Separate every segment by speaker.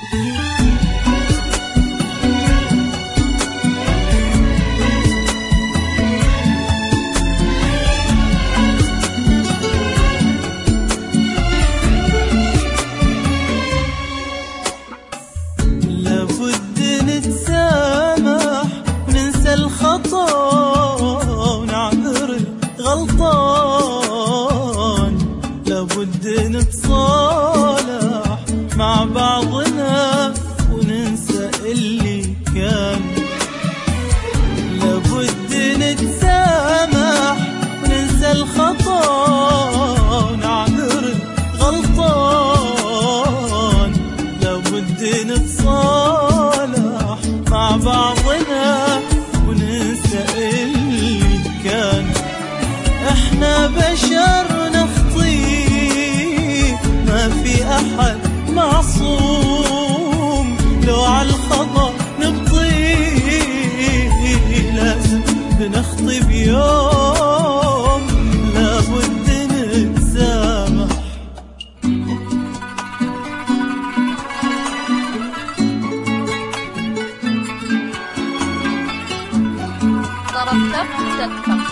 Speaker 1: غلطان، لابد نتصالح مع بعضنا وننسى اللي كان. لابد نتسامح وننسى الخطا ونعذر غلطان. لابد نتصالح مع بعضنا وننسى اللي كان. احنا بشر نخطي، ما في احد معصوم، لو على الخطا نبطي لازم بنخطي بيوم. لابد نتسامح.
Speaker 2: ضربت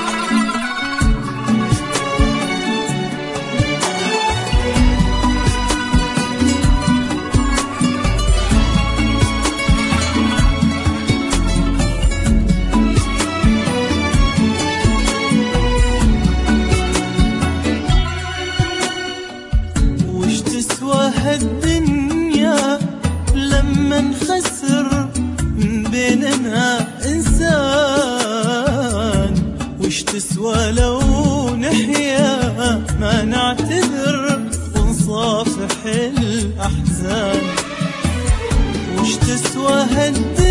Speaker 1: هالدنيا لما نخسر من بيننا إنسان، وش تسوى لو نحيا ما نعتذر ونصافح الأحزان. وش تسوى هالدنيا